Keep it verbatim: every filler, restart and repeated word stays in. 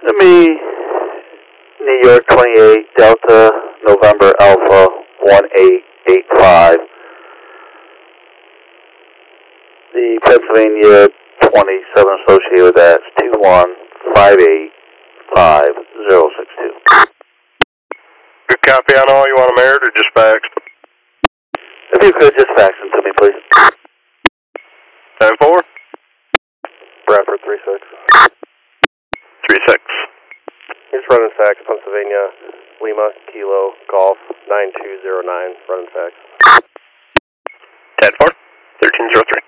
Let me, New York twenty-eight, Delta, November Alpha, one eight eight five. The Pennsylvania twenty-seven associated with that is two one five eight five zero six two. Good copy on all. You want them aired or just faxed? If you could, just fax them to me, please. ten four? Bradford three six. three six. He's running fax, Pennsylvania, Lima, Kilo, Golf, nine two zero nine, running fax. ten four, thirteen zero three.